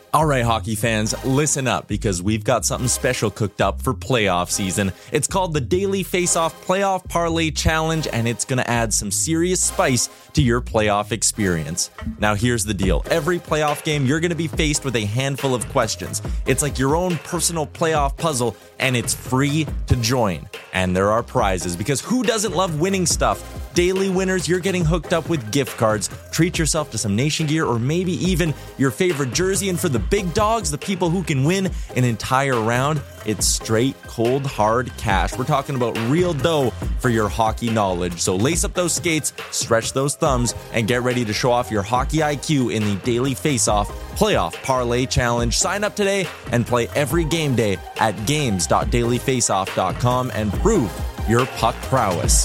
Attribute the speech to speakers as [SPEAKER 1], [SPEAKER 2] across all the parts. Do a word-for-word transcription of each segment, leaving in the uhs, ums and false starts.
[SPEAKER 1] All right, hockey fans, listen up because we've got something special cooked up for playoff season. It's called the Daily Face-Off Playoff Parlay Challenge, and it's going to add some serious spice to your playoff experience. Now, here's the deal. Every playoff game, you're going to be faced with a handful of questions. It's like your own personal playoff puzzle, and it's free to join. And there are prizes, because who doesn't love winning stuff? Daily winners, you're getting hooked up with gift cards. Treat yourself to some Nation gear or maybe even your favorite jersey. And for the big dogs, the people who can win an entire round, it's straight, cold, hard cash. We're talking about real dough for your hockey knowledge. So lace up those skates, stretch those thumbs, and get ready to show off your hockey I Q in the Daily Face-Off Playoff Parlay Challenge. Sign up today and play every game day at games dot daily face off dot com and prove your puck prowess.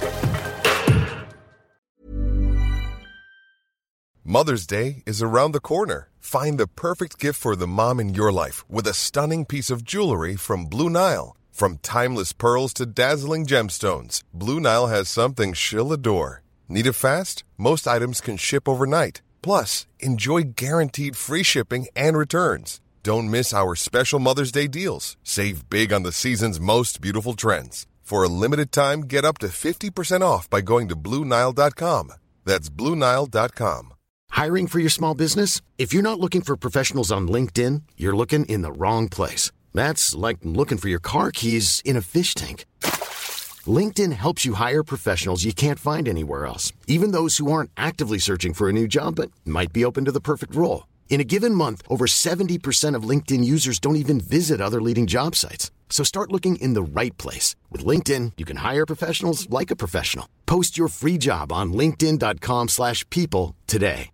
[SPEAKER 2] Mother's Day is around the corner. Find the perfect gift for the mom in your life with a stunning piece of jewelry from Blue Nile. From timeless pearls to dazzling gemstones, Blue Nile has something she'll adore. Need it fast? Most items can ship overnight. Plus, enjoy guaranteed free shipping and returns. Don't miss our special Mother's Day deals. Save big on the season's most beautiful trends. For a limited time, get up to fifty percent off by going to Blue Nile dot com. That's Blue Nile dot com.
[SPEAKER 3] Hiring for your small business? If you're not looking for professionals on LinkedIn, you're looking in the wrong place. That's like looking for your car keys in a fish tank. LinkedIn helps you hire professionals you can't find anywhere else, even those who aren't actively searching for a new job but might be open to the perfect role. In a given month, over seventy percent of LinkedIn users don't even visit other leading job sites. So start looking in the right place. With LinkedIn, you can hire professionals like a professional. Post your free job on linkedin dot com slash people today.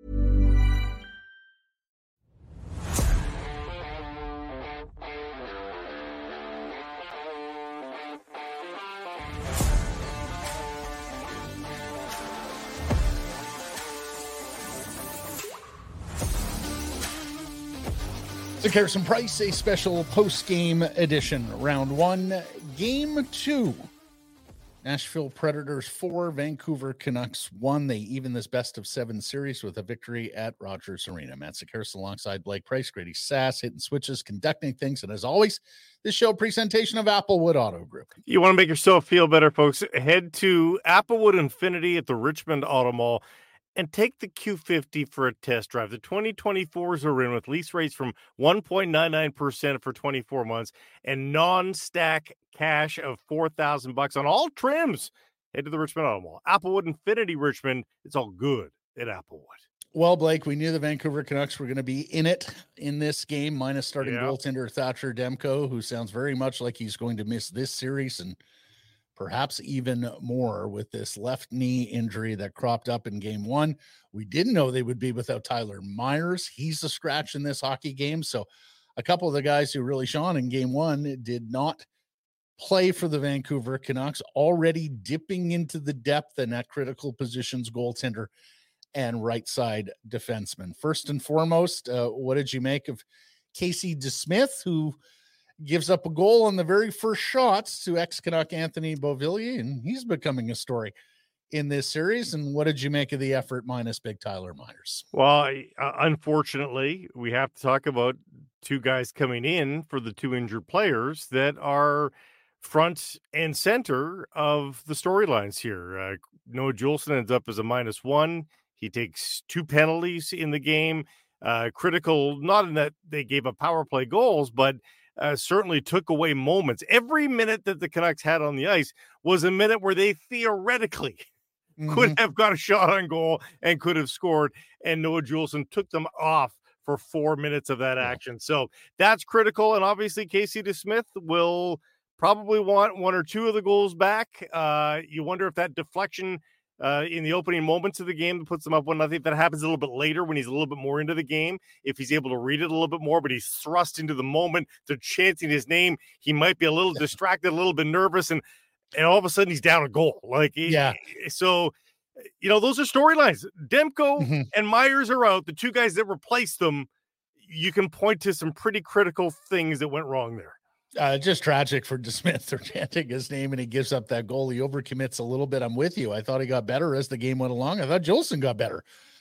[SPEAKER 4] The Carson Price, a special post-game edition. Round one, game two. Nashville Predators four, Vancouver Canucks one. They even this best of seven series with a victory at Rogers Arena. Matt Sekeres alongside Blake Price, Grady Sass, hitting switches, conducting things. And as always, this show presentation of Applewood Auto Group.
[SPEAKER 5] You want to make yourself feel better, folks? Head to Applewood Infinity at the Richmond Auto Mall and take the Q fifty for a test drive. The twenty twenty-fours are in with lease rates from one point nine nine percent for twenty-four months and non-stack cash of four thousand bucks on all trims. Head to the Richmond Auto Mall. Applewood Infinity Richmond. It's all good at Applewood.
[SPEAKER 4] Well, Blake, we knew the Vancouver Canucks were going to be in it in this game, minus starting
[SPEAKER 5] yeah.
[SPEAKER 4] goaltender Thatcher Demko, who sounds very much like he's going to miss this series and perhaps even more with this left knee injury that cropped up in game one. We didn't know they would be without Tyler Myers. He's a scratch in this hockey game. So a couple of the guys who really shone in game one did not play for the Vancouver Canucks, already dipping into the depth and at critical positions, goaltender and right side defenseman. First and foremost, uh, what did you make of Casey DeSmith, who gives up a goal on the very first shots to ex-Canuck Anthony Beauvillier, and he's becoming a story in this series? And what did you make of the effort minus big Tyler Myers?
[SPEAKER 5] Well, uh, unfortunately, we have to talk about two guys coming in for the two injured players that are front and center of the storylines here. Uh, Noah Juulsen ends up as a minus one. He takes two penalties in the game. Uh, critical, not in that they gave up power play goals, but Uh, certainly took away moments. Every minute that the Canucks had on the ice was a minute where they theoretically mm-hmm. could have got a shot on goal and could have scored, and Noah Juulsen took them off for four minutes of that action. So that's critical, and obviously Casey DeSmith will probably want one or two of the goals back. Uh, you wonder if that deflection Uh, in the opening moments of the game that puts them up one nothing. That happens a little bit later when he's a little bit more into the game. If he's able to read it a little bit more, but he's thrust into the moment, they're chanting his name. He might be a little distracted, a little bit nervous, and and all of a sudden he's down a goal. Like,
[SPEAKER 4] yeah.
[SPEAKER 5] So, you know, those are storylines. Demko
[SPEAKER 4] mm-hmm.
[SPEAKER 5] and Myers are out. The two guys that replaced them, you can point to some pretty critical things that went wrong there.
[SPEAKER 4] Uh, just tragic for DeSmith. They're chanting his name and he gives up that goal. He overcommits a little bit. I'm with you. I thought he got better as the game went along. I thought Juulsen got better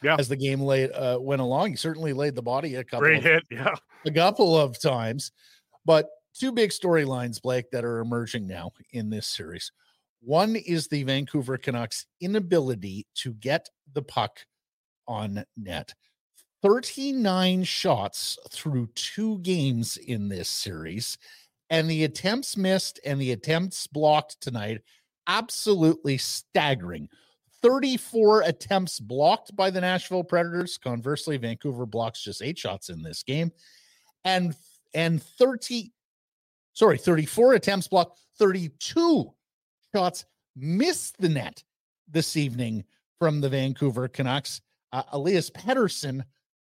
[SPEAKER 5] yeah.
[SPEAKER 4] as the game laid, uh, went along. He certainly laid the body a couple
[SPEAKER 5] Great
[SPEAKER 4] of,
[SPEAKER 5] hit, yeah.
[SPEAKER 4] a couple of times. But two big storylines, Blake, that are emerging now in this series. One is the Vancouver Canucks' inability to get the puck on net. thirty-nine shots through two games in this series, and the attempts missed and the attempts blocked tonight, absolutely staggering. thirty-four attempts blocked by the Nashville Predators. Conversely, Vancouver blocks just eight shots in this game. And and thirty, sorry, thirty-four attempts blocked, thirty-two shots missed the net this evening from the Vancouver Canucks. Uh, Elias Pettersson,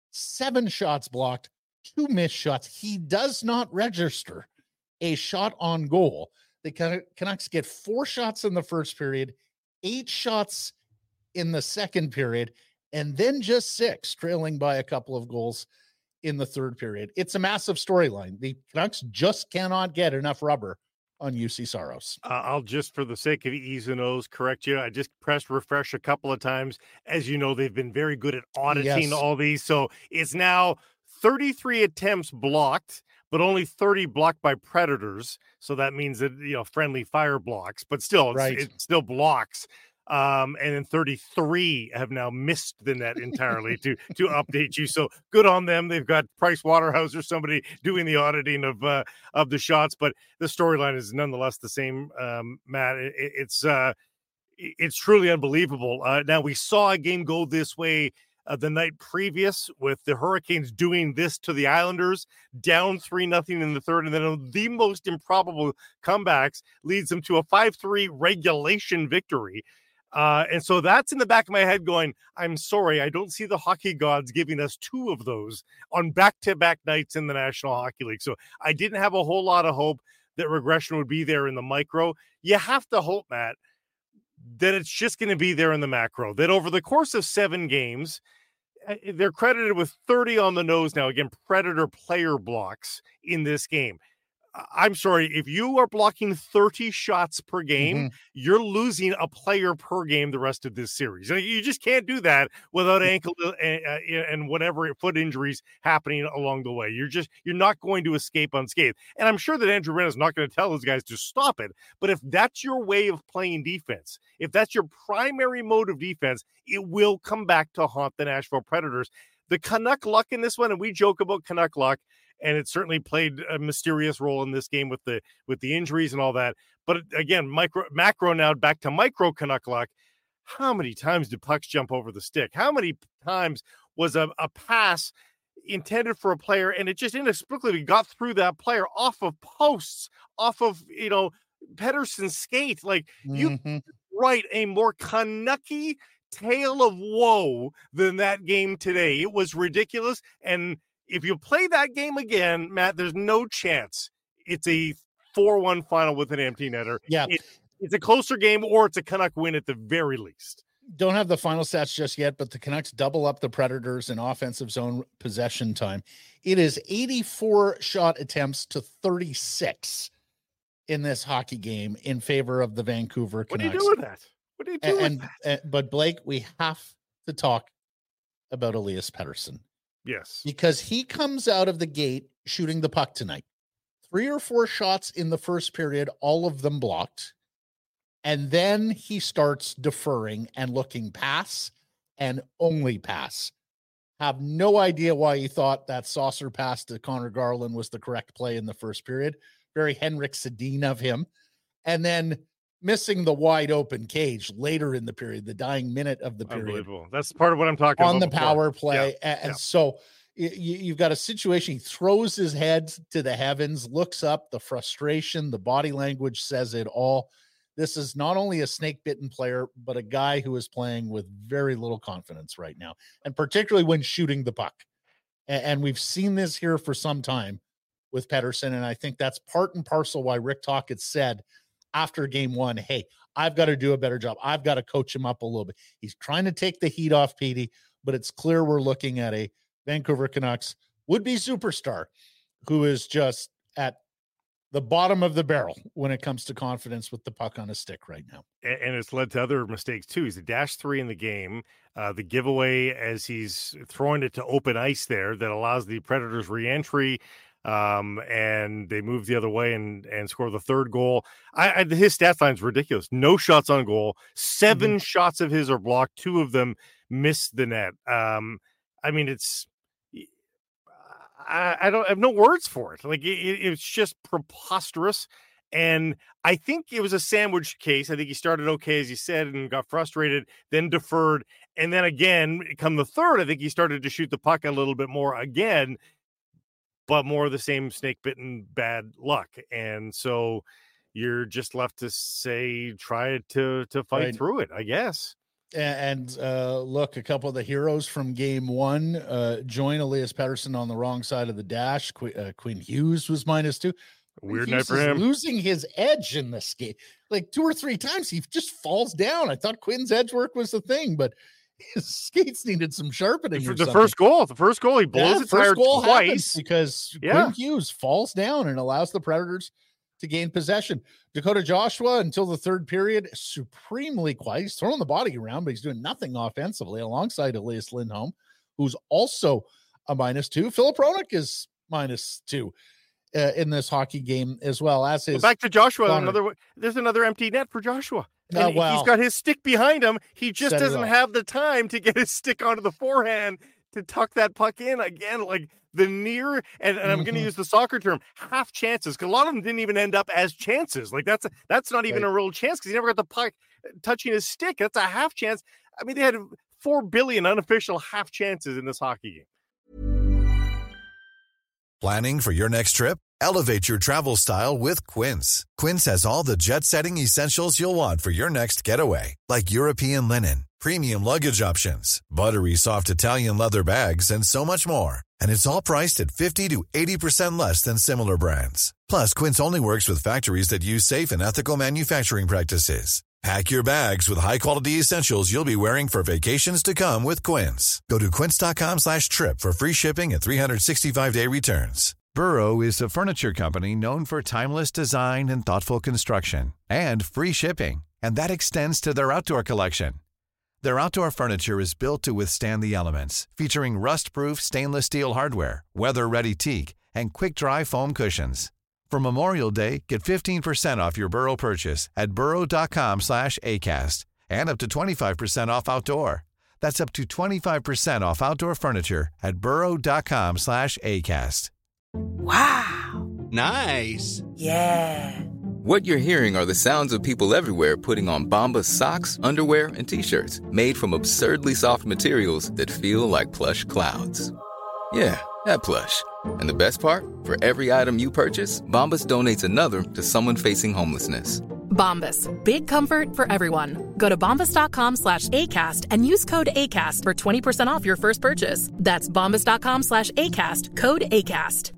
[SPEAKER 4] seven shots blocked, two missed shots. He does not register a shot on goal. The Can- Canucks get four shots in the first period, eight shots in the second period, and then just six, trailing by a couple of goals in the third period. It's a massive storyline. The Canucks just cannot get enough rubber on U C Saros.
[SPEAKER 5] Uh, I'll just, for the sake of ease and O's, correct you. I just pressed refresh a couple of times. As you know, they've been very good at auditing
[SPEAKER 4] Yes.
[SPEAKER 5] all these. So it's now thirty-three attempts blocked, but only thirty blocked by Predators. So that means that, you know, friendly fire blocks, but still, it's,
[SPEAKER 4] Right.
[SPEAKER 5] it still blocks. Um, and then thirty-three have now missed the net entirely to to update you. So good on them. They've got Price Waterhouse or somebody doing the auditing of uh, of the shots, but the storyline is nonetheless the same. Um, Matt, it, it's uh, it's truly unbelievable. Uh, now we saw a game go this way uh, the night previous with the Hurricanes doing this to the Islanders, down three nothing in the third, and then the most improbable comebacks leads them to a five three regulation victory. Uh, and so that's in the back of my head going, I'm sorry, I don't see the hockey gods giving us two of those on back-to-back nights in the National Hockey League. So I didn't have a whole lot of hope that regression would be there in the micro. You have to hope, Matt, that it's just going to be there in the macro, that over the course of seven games, they're credited with thirty on the nose now. Again, Predator player blocks in this game. I'm sorry, if you are blocking thirty shots per game, mm-hmm. you're losing a player per game the rest of this series. You just can't do that without ankle and, uh, and whatever foot injuries happening along the way. You're just, you're not going to escape unscathed. And I'm sure that Andrew Renna is not going to tell those guys to stop it. But if that's your way of playing defense, if that's your primary mode of defense, it will come back to haunt the Nashville Predators. The Canuck luck in this one, and we joke about Canuck luck, and it certainly played a mysterious role in this game with the with the injuries and all that. But again, micro macro now back to micro Canuck luck. How many times did pucks jump over the stick? How many times was a, a pass intended for a player and it just inexplicably got through that player off of posts, off of, you know, Pettersson's skate? Like, mm-hmm. you write a more Canucky tale of woe than that game today. It was ridiculous. And if you play that game again, Matt, there's no chance it's a four one final with an empty netter.
[SPEAKER 4] Yeah.
[SPEAKER 5] It, it's a closer game, or it's a Canuck win at the very least.
[SPEAKER 4] Don't have the final stats just yet, but the Canucks double up the Predators in offensive zone possession time. It is eighty-four shot attempts to thirty-six in this hockey game in favor of the Vancouver Canucks.
[SPEAKER 5] What do you do with that? What do you do
[SPEAKER 4] and,
[SPEAKER 5] with that?
[SPEAKER 4] And, but, Blake, we have to talk about Elias Pettersson.
[SPEAKER 5] Yes.
[SPEAKER 4] Because he comes out of the gate shooting the puck tonight. Three or four shots in the first period, all of them blocked. And then he starts deferring and looking pass and only pass. Have no idea why he thought that saucer pass to Connor Garland was the correct play in the first period. Very Henrik Sedin of him. And then missing the wide open cage later in the period, the dying minute of the period.
[SPEAKER 5] Unbelievable. That's part of what I'm talking
[SPEAKER 4] on
[SPEAKER 5] about.
[SPEAKER 4] On the
[SPEAKER 5] before.
[SPEAKER 4] power play.
[SPEAKER 5] Yeah.
[SPEAKER 4] And
[SPEAKER 5] yeah.
[SPEAKER 4] so you, you've got a situation. He throws his head to the heavens, looks up, the frustration, the body language says it all. This is not only a snake bitten player, but a guy who is playing with very little confidence right now. And particularly when shooting the puck. And, and we've seen this here for some time with Pettersson. And I think that's part and parcel why Rick Tocchet said after game one, hey, I've got to do a better job. I've got to coach him up a little bit. He's trying to take the heat off Petey, but it's clear we're looking at a Vancouver Canucks would-be superstar who is just at the bottom of the barrel when it comes to confidence with the puck on a stick right now.
[SPEAKER 5] And, and it's led to other mistakes too. He's a dash three in the game. Uh, the giveaway as he's throwing it to open ice there that allows the Predators re-entry. Um, and they move the other way and, and score the third goal. I, I his stat line is ridiculous. No shots on goal. Seven mm-hmm. shots of his are blocked. Two of them miss the net. Um, I mean, it's, I, I don't I have no words for it. Like it, it's just preposterous. And I think it was a sandwich case. I think he started okay, as you said, and got frustrated, then deferred. And then again, come the third, I think he started to shoot the puck a little bit more again, but more of the same snake bitten bad luck. And so you're just left to say, try to, to fight right. through it, I guess.
[SPEAKER 4] And uh, look, a couple of the heroes from game one uh, join Elias Pettersson on the wrong side of the dash. Qu- uh, Quinn Hughes was minus two.
[SPEAKER 5] Weird
[SPEAKER 4] Hughes
[SPEAKER 5] night for him.
[SPEAKER 4] Losing his edge in this game. Like two or three times, he just falls down. I thought Quinn's edge work was the thing, but his skates needed some sharpening.
[SPEAKER 5] For
[SPEAKER 4] the
[SPEAKER 5] something. first goal, the first goal, he blows
[SPEAKER 4] yeah,
[SPEAKER 5] his tire twice
[SPEAKER 4] because
[SPEAKER 5] yeah.
[SPEAKER 4] Quinn Hughes falls down and allows the Predators to gain possession. Dakota Joshua, until the third period, supremely quiet. He's throwing the body around, but he's doing nothing offensively alongside Elias Lindholm, who's also a minus two. Philip Hronek is minus two uh, in this hockey game as well. As his
[SPEAKER 5] well, back to Joshua,
[SPEAKER 4] Connor.
[SPEAKER 5] another there's another empty net for Joshua.
[SPEAKER 4] Uh, well,
[SPEAKER 5] he's got his stick behind him. He just doesn't
[SPEAKER 4] well.
[SPEAKER 5] have the time to get his stick onto the forehand to tuck that puck in again. Like the near, and, and I'm mm-hmm. going to use the soccer term, half chances, because a lot of them didn't even end up as chances. Like that's, that's not even right. a real chance because he never got the puck touching his stick. That's a half chance. I mean, they had four billion unofficial half chances in this hockey game.
[SPEAKER 6] Planning for your next trip? Elevate your travel style with Quince. Quince has all the jet-setting essentials you'll want for your next getaway, like European linen, premium luggage options, buttery soft Italian leather bags, and so much more. And it's all priced at fifty to eighty percent less than similar brands. Plus, Quince only works with factories that use safe and ethical manufacturing practices. Pack your bags with high-quality essentials you'll be wearing for vacations to come with Quince. Go to quince.com slash trip for free shipping and three sixty-five day returns. Burrow is a furniture company known for timeless design and thoughtful construction, and free shipping, and that extends to their outdoor collection. Their outdoor furniture is built to withstand the elements, featuring rust-proof stainless steel hardware, weather-ready teak, and quick-dry foam cushions. For Memorial Day, get fifteen percent off your Burrow purchase at burrow.com slash ACAST and up to twenty-five percent off outdoor. That's up to twenty-five percent off outdoor furniture at burrow.com slash ACAST.
[SPEAKER 7] Wow.
[SPEAKER 8] Nice.
[SPEAKER 7] Yeah.
[SPEAKER 9] What you're hearing are the sounds of people everywhere putting on Bombas socks, underwear, and T-shirts made from absurdly soft materials that feel like plush clouds. Yeah, that plush. And the best part? For every item you purchase, Bombas donates another to someone facing homelessness.
[SPEAKER 10] Bombas. Big comfort for everyone. Go to bombas.com slash ACAST and use code ACAST for twenty percent off your first purchase. That's bombas.com slash ACAST. Code ACAST.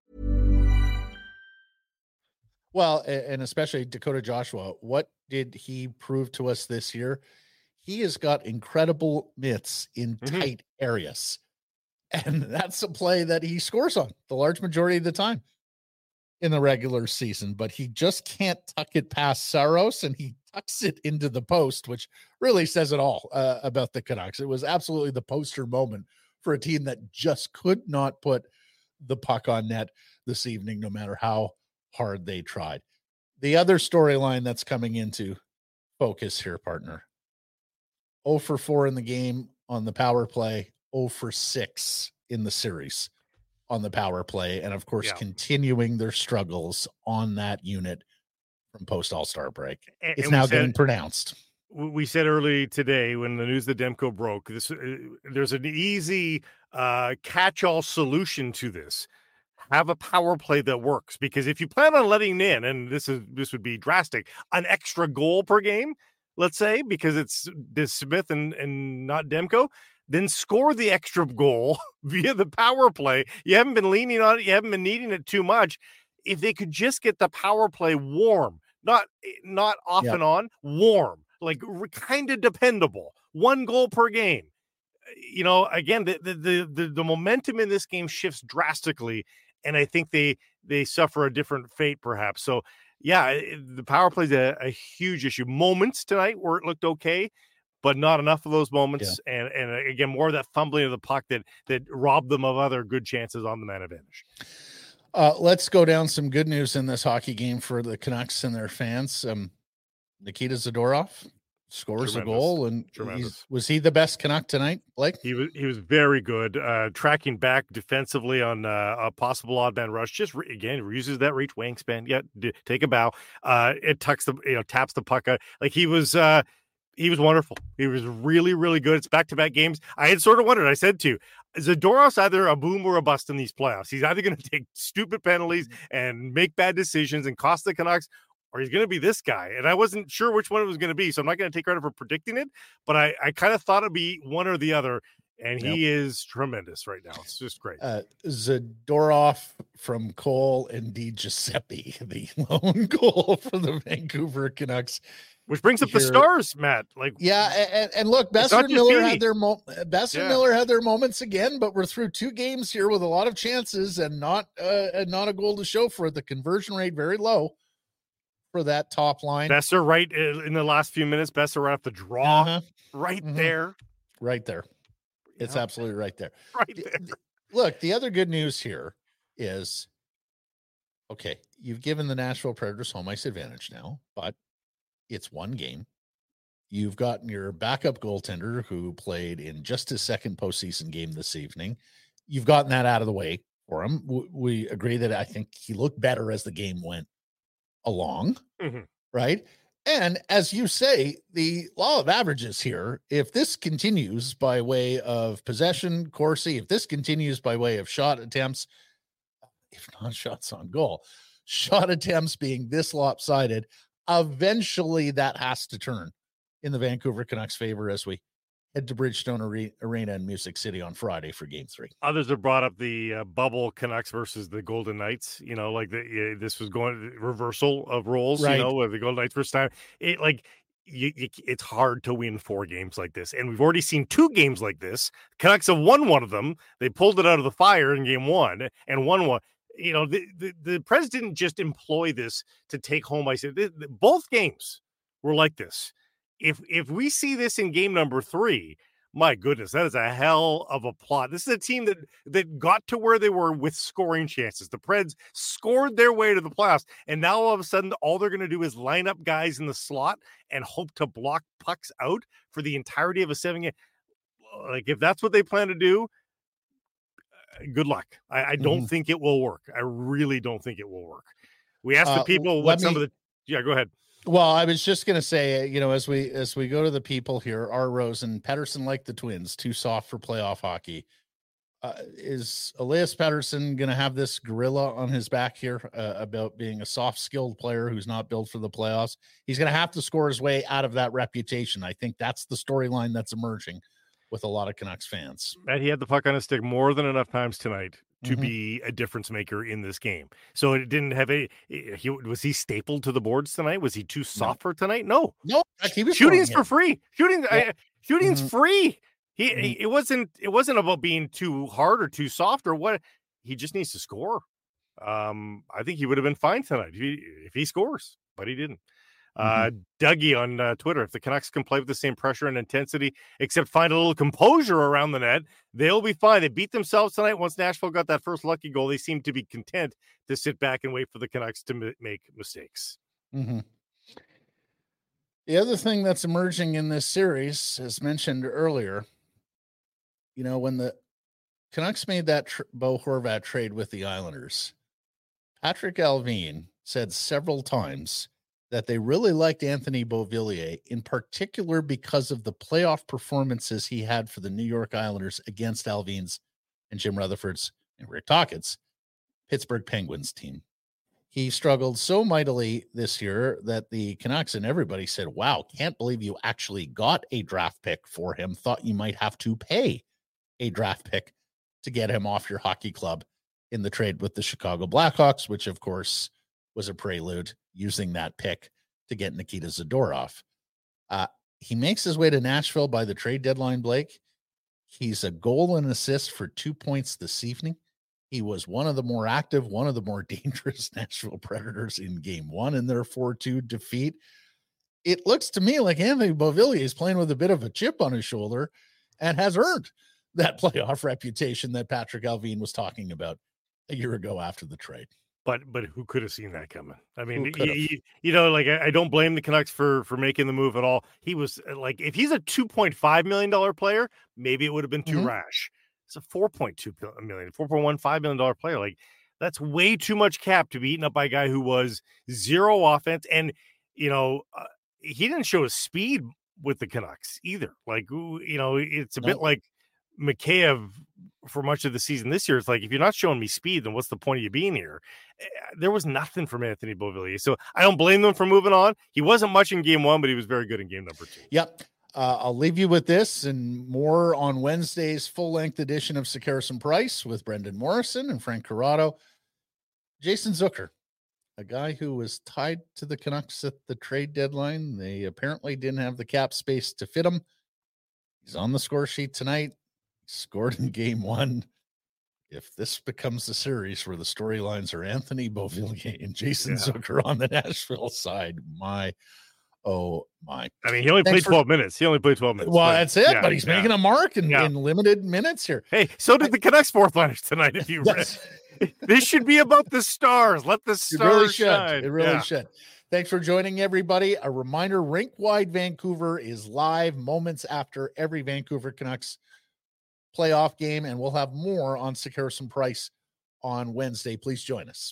[SPEAKER 4] Well, and especially Dakota Joshua, what did he prove to us this year? He has got incredible mitts in mm-hmm. tight areas. And that's a play that he scores on the large majority of the time in the regular season, but he just can't tuck it past Saros, and he tucks it into the post, which really says it all uh, about the Canucks. It was absolutely the poster moment for a team that just could not put the puck on net this evening, no matter how hard they tried. The other storyline that's coming into focus here, partner, oh for four in the game on the power play, oh for six in the series on the power play, and of course, yeah. continuing their struggles on that unit from post All-Star break. And, it's and now said, getting pronounced.
[SPEAKER 5] We said early today when the news that Demko broke, this uh, there's an easy uh, catch-all solution to this. Have a power play that works, because if you plan on letting in, and this is this would be drastic, an extra goal per game, let's say, because it's this Smith and, and not Demko, then score the extra goal via the power play. You haven't been leaning on it. You haven't been needing it too much. If they could just get the power play warm, not, not off yep. and on, warm, like kind of dependable, one goal per game. You know, again, the, the, the, the momentum in this game shifts drastically. and I think they they suffer a different fate, perhaps. So, yeah, it, the power play is a, a huge issue. Moments tonight where it looked okay, but not enough of those moments. Yeah. And and again, more of that fumbling of the puck that that robbed them of other good chances on the man advantage.
[SPEAKER 4] Uh, let's go down some good news in this hockey game for the Canucks and their fans. Um, Nikita Zadorov scores Tremendous. a goal, and he's, was he the best Canuck tonight, Blake?
[SPEAKER 5] He was. He was very good, uh, tracking back defensively on uh, a possible odd man rush. Just re- again uses that reach wingspan. Yeah, d- take a bow. Uh, it tucks the you know taps the puck out. Like he was. Uh, he was wonderful. He was really really good. It's back to back games. I had sort of wondered. I said to you, Zadorov's either a boom or a bust in these playoffs. He's either going to take stupid penalties and make bad decisions and cost the Canucks, or he's going to be this guy. And I wasn't sure which one it was going to be, so I'm not going to take credit for predicting it, but I, I kind of thought it'd be one or the other, and yep. he is tremendous right now. It's just great.
[SPEAKER 4] Uh, Zadorov from Cole and Di Giuseppe, the lone goal for the Vancouver Canucks.
[SPEAKER 5] Which brings up Here. the stars, Matt. Like,
[SPEAKER 4] yeah, and, and look, Besser and Miller had their mo- Besser yeah. Miller had their moments again, but we're through two games here with a lot of chances and not uh, and not a goal to show for it. The conversion rate very low for that top line.
[SPEAKER 5] Besser right in the last few minutes. Besser right off the draw, uh-huh. right mm-hmm. there,
[SPEAKER 4] right there. It's yeah. absolutely right there.
[SPEAKER 5] Right there.
[SPEAKER 4] The, the, look, the other good news here is, okay, you've given the Nashville Predators home ice advantage now, but it's one game. You've gotten your backup goaltender who played in just his second postseason game this evening. You've gotten that out of the way for him. We agree that I think he looked better as the game went along, mm-hmm. right? And as you say, the law of averages here, if this continues by way of possession, Corsi, if this continues by way of shot attempts, if not shots on goal, shot attempts being this lopsided, eventually that has to turn in the Vancouver Canucks' favor as we head to Bridgestone Arena in Music City on Friday for game three.
[SPEAKER 5] Others have brought up the uh, bubble Canucks versus the Golden Knights. You know, like the, uh, this was going reversal of roles, right. you know, with the Golden Knights first time. It like you, you, it's hard to win four games like this. And we've already seen two games like this. Canucks have won one of them. They pulled it out of the fire in game one and won one. You know, the, the, the Preds didn't just employ this to take home. I said both games were like this. If if we see this in game number three, my goodness, that is a hell of a plot. This is a team that that got to where they were with scoring chances. The Preds scored their way to the playoffs, and now all of a sudden, all they're going to do is line up guys in the slot and hope to block pucks out for the entirety of a seven game. Like if that's what they plan to do, good luck. I, I don't mm-hmm. think it will work. I really don't think it will work. We asked uh, the people what some me, of the. Yeah, go ahead.
[SPEAKER 4] Well, I was just going to say, you know, as we as we go to the people here, R. Rosen, Pettersson like the Twins, too soft for playoff hockey. Uh, is Elias Pettersson going to have this gorilla on his back here uh, about being a soft, skilled player who's not built for the playoffs? He's going to have to score his way out of that reputation. I think that's the storyline that's emerging with a lot of Canucks fans.
[SPEAKER 5] And he had the puck on his stick more than enough times tonight to mm-hmm. be a difference maker in this game. So it didn't have a, he, was he stapled to the boards tonight? Was he too soft no. for tonight? No,
[SPEAKER 4] no, he was
[SPEAKER 5] shooting's for free. Shooting, yeah. I, shooting's
[SPEAKER 4] mm-hmm.
[SPEAKER 5] free. He,
[SPEAKER 4] mm-hmm.
[SPEAKER 5] he, it wasn't, it wasn't about being too hard or too soft or what. He just needs to score. Um, I think he would have been fine tonight if he, if he scores, but he didn't. Uh, mm-hmm. Dougie on uh, Twitter, if the Canucks can play with the same pressure and intensity, except find a little composure around the net, they'll be fine. They beat themselves tonight. Once Nashville got that first lucky goal, they seemed to be content to sit back and wait for the Canucks to m- make mistakes.
[SPEAKER 4] Mm-hmm. The other thing that's emerging in this series, as mentioned earlier, you know, when the Canucks made that tr- Bo Horvat trade with the Islanders, Patrick Allvin said several times that they really liked Anthony Beauvillier, in particular because of the playoff performances he had for the New York Islanders against Allvin's and Jim Rutherford's and Rick Tocchet's Pittsburgh Penguins team. He struggled so mightily this year that the Canucks and everybody said, wow, can't believe you actually got a draft pick for him. Thought you might have to pay a draft pick to get him off your hockey club in the trade with the Chicago Blackhawks, which of course was a prelude using that pick to get Nikita Zadorov. Uh, he makes his way to Nashville by the trade deadline, Blake. He's a goal and assist for two points this evening. He was one of the more active, one of the more dangerous Nashville Predators in game one in their four two defeat. It looks to me like Anthony Beauvillier is playing with a bit of a chip on his shoulder and has earned that playoff reputation that Patrick Allvin was talking about a year ago after the trade.
[SPEAKER 5] But but who could have seen that coming? I mean, you, you know, like I, I don't blame the Canucks for for making the move at all. He was like, if he's a two point five million dollars player, maybe it would have been too mm-hmm. rash. It's a four point two million, four point one five million dollars player. Like, that's way too much cap to be eaten up by a guy who was zero offense. And, you know, uh, he didn't show his speed with the Canucks either. Like, you know, it's a no. bit like Mikheyev for much of the season this year. It's like, if you're not showing me speed, then what's the point of you being here? There was nothing from Anthony Beauvillier. So I don't blame them for moving on. He wasn't much in game one, but he was very good in game number two.
[SPEAKER 4] Yep. Uh, I'll leave you with this and more on Wednesday's full-length edition of Sekeres and Price with Brendan Morrison and Frank Corrado. Jason Zucker, a guy who was tied to the Canucks at the trade deadline. They apparently didn't have the cap space to fit him. He's on the score sheet tonight. He scored in game one. If this becomes the series where the storylines are Anthony Beauvillier and Jason yeah. Zucker on the Nashville side, my, oh my.
[SPEAKER 5] I mean, he only Thanks played twelve for, minutes. He only played twelve minutes.
[SPEAKER 4] Well, but, that's it, yeah, but he's yeah. making a mark in,
[SPEAKER 5] yeah.
[SPEAKER 4] in limited minutes here.
[SPEAKER 5] Hey, so did the Canucks fourth liners tonight, if you read. This should be about the stars. Let the stars
[SPEAKER 4] it really should.
[SPEAKER 5] shine.
[SPEAKER 4] It really
[SPEAKER 5] yeah.
[SPEAKER 4] should. Thanks for joining, everybody. A reminder, Rink Wide Vancouver is live moments after every Vancouver Canucks playoff game, and we'll have more on Sekeres and Price on Wednesday. Please join us.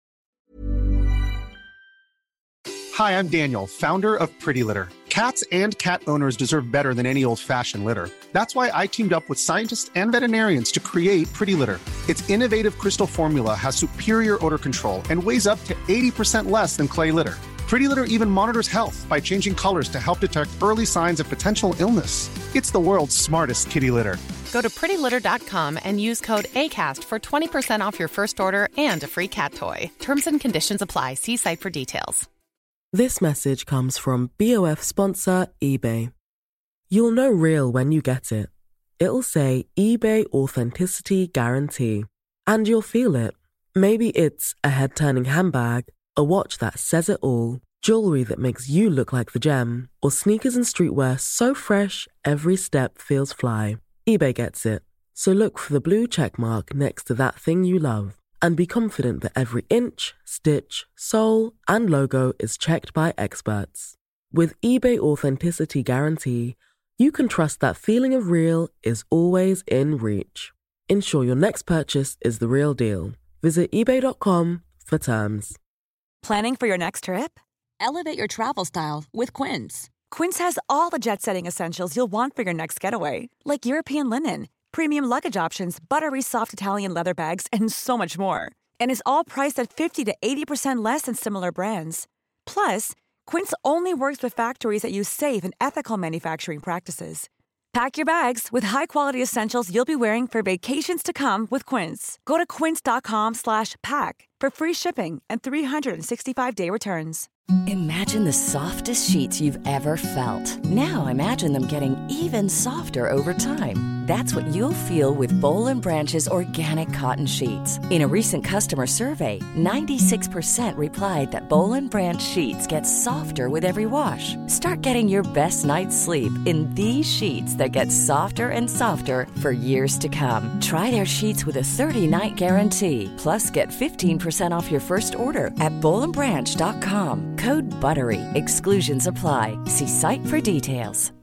[SPEAKER 8] Hi, I'm Daniel, founder of Pretty Litter. Cats and cat owners deserve better than any old-fashioned litter. That's why I teamed up with scientists and veterinarians to create Pretty Litter. Its innovative crystal formula has superior odor control and weighs up to eighty percent less than clay litter. Pretty Litter even monitors health by changing colors to help detect early signs of potential illness. It's the world's smartest kitty litter.
[SPEAKER 10] Go to pretty litter dot com and use code ACAST for twenty percent off your first order and a free cat toy. Terms and conditions apply. See site for details.
[SPEAKER 11] This message comes from B O F sponsor eBay. You'll know real when you get it. It'll say eBay Authenticity Guarantee. And you'll feel it. Maybe it's a head-turning handbag, a watch that says it all, jewelry that makes you look like the gem, or sneakers and streetwear so fresh every step feels fly. eBay gets it. So look for the blue check mark next to that thing you love. And be confident that every inch, stitch, sole, and logo is checked by experts. With eBay Authenticity Guarantee, you can trust that feeling of real is always in reach. Ensure your next purchase is the real deal. Visit ebay dot com for terms.
[SPEAKER 12] Planning for your next trip? Elevate your travel style with Quince. Quince has all the jet-setting essentials you'll want for your next getaway, like European linen, premium luggage options, buttery soft Italian leather bags, and so much more. And is all priced at fifty to eighty percent less than similar brands. Plus, Quince only works with factories that use safe and ethical manufacturing practices. Pack your bags with high-quality essentials you'll be wearing for vacations to come with Quince. Go to quince dot com slash pack for free shipping and three sixty-five day returns.
[SPEAKER 13] Imagine the softest sheets you've ever felt. Now imagine them getting even softer over time. That's what you'll feel with Boll and Branch's organic cotton sheets. In a recent customer survey, ninety-six percent replied that Boll and Branch sheets get softer with every wash. Start getting your best night's sleep in these sheets that get softer and softer for years to come. Try their sheets with a thirty-night guarantee. Plus, get fifteen percent off your first order at boll and branch dot com. Code BUTTERY. Exclusions apply. See site for details.